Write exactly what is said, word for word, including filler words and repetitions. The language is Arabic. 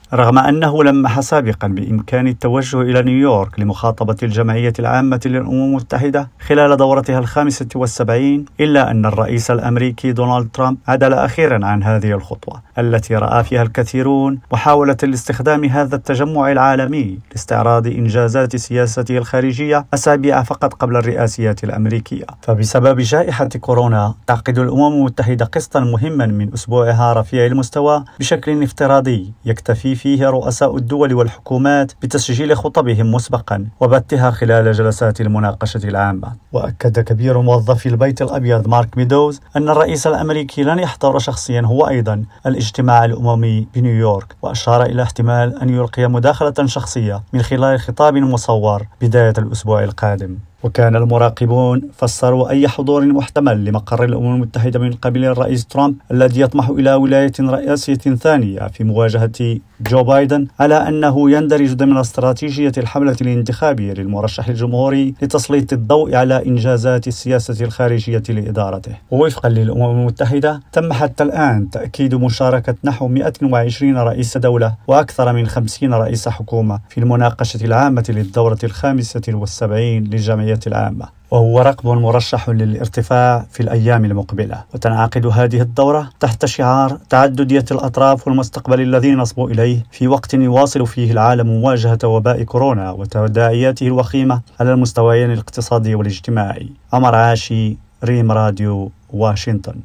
رغم أنه لمح سابقا بإمكان التوجه إلى نيويورك لمخاطبة الجمعية العامة للأمم المتحدة خلال دورتها الخامسة والسبعين، إلا أن الرئيس الأمريكي دونالد ترامب عدل أخيرا عن هذه الخطوة التي رأى فيها الكثيرون محاولة لاستخدام هذا التجمع العالمي لاستعراض إنجازات سياسته الخارجية أسابيع فقط قبل الرئاسيات الأمريكية. فبسبب جائحة كورونا تعقد الأمم المتحدة قسطا مهما من أسبوعها رفيع المستوى بشكل افتراضي يكتفي فيه رؤساء الدول والحكومات بتسجيل خطبهم مسبقا وبثها خلال جلسات المناقشة العامة. وأكد كبير موظفي البيت الأبيض مارك ميدوز أن الرئيس الأمريكي لن يحضر شخصيا هو أيضا الاجتماع الأممي بنيويورك، وأشار إلى احتمال أن يلقي مداخلة شخصية من خلال خطاب مصور بداية الأسبوع القادم. وكان المراقبون فسروا أي حضور محتمل لمقر الأمم المتحدة من قبل الرئيس ترامب الذي يطمح إلى ولاية رئاسية ثانية في مواجهة جو بايدن على أنه يندرج ضمن استراتيجية الحملة الانتخابية للمرشح الجمهوري لتسليط الضوء على إنجازات السياسة الخارجية لإدارته. ووفقا للأمم المتحدة تم حتى الآن تأكيد مشاركة نحو مئة وعشرين رئيس دولة وأكثر من خمسين رئيس حكومة في المناقشة العامة للدورة الخامسة والسبعين للجمعية العامة، وهو رقم مرشح للارتفاع في الأيام المقبلة. وتنعقد هذه الدورة تحت شعار تعددية الأطراف والمستقبل الذي نصبو إليه في وقت يواصل فيه العالم مواجهة وباء كورونا وتداعياته الوخيمة على المستويين الاقتصادي والاجتماعي. عمر عاشي، ريم راديو، واشنطن.